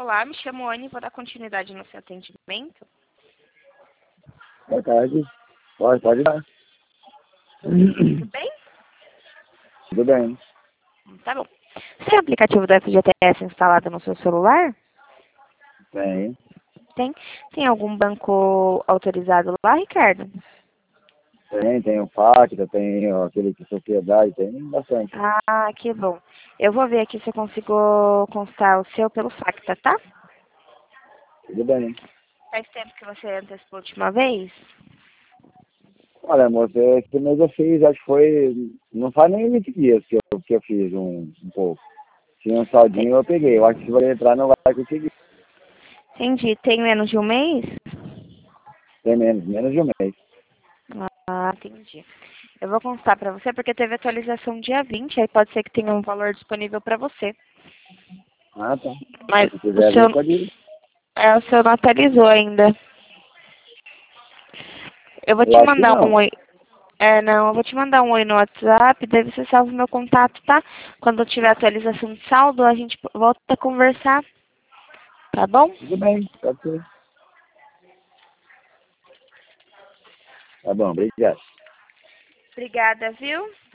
Olá, me chamo Anne e vou dar continuidade no seu atendimento. Boa tarde. Pode dar. Tudo bem? Tudo bem. Tá bom. Você tem o aplicativo do FGTS instalado no seu celular? Tem. Tem. Tem algum banco autorizado lá, Ricardo? Tem o Facta, tem aquele de sociedade, tem bastante. Ah, que bom. Eu vou ver aqui se eu consigo constar o seu pelo Facta, tá? Tudo bem. Faz tempo que você antecipou a última vez? Olha, moça, esse mês eu fiz, acho que foi, não faz nem 20 dias que eu fiz um pouco. Tinha um saldinho eu peguei. Eu acho que se você entrar não vai conseguir. Entendi. Tem menos de um mês? Tem menos de um mês. Ah, entendi. Eu vou constar para você porque teve atualização dia 20, aí pode ser que tenha um valor disponível para você. Ah, tá. Mas Se quiser ver, pode ir. o seu não atualizou ainda. Eu vou Eu te acho que mandar um não. oi. Não, eu vou te mandar um oi no WhatsApp, daí você salva o meu contato, tá? Quando eu tiver atualização de saldo, a gente volta a conversar, tá bom? Tudo bem, pode ser. Tá bom, obrigado. Obrigada, viu?